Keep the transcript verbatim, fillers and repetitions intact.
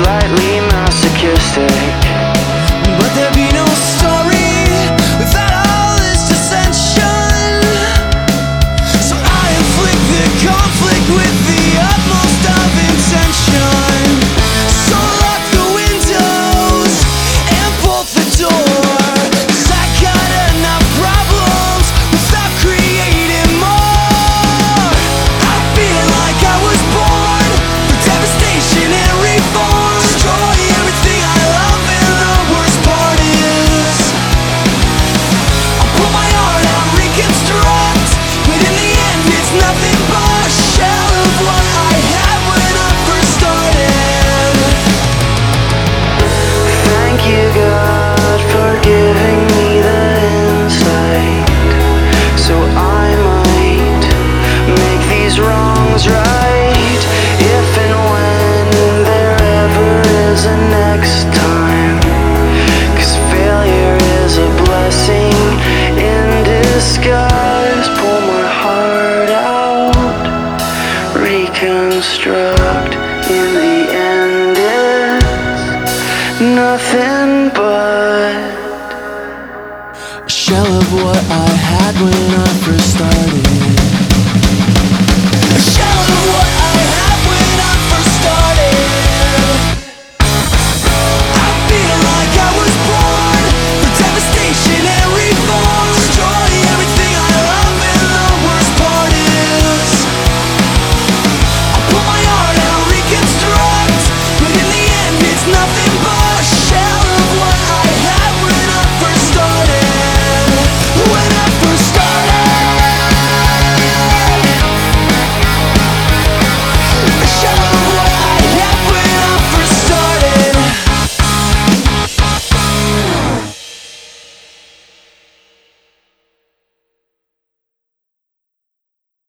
slightly masochistic. But there'd be no story without all this dissension. So I inflict the conflict with the utmost of intention. So lock the windows and bolt the door, 'cause I got enough problems without creating more. I feel like I was born for devastation and reform. Destroy everything I love, and the worst part is I'll pull my heart out, reconstruct, but in the end it's nothing but a shell of what I had when I first started. Thank you, God, for giving me the insight, so I might make these wrongs right. If and when there ever is a next time, 'cause failure is a blessing in disguise. Pull my heart out, reconstruct. In the end it's nothing but A shell of what I had when I first started.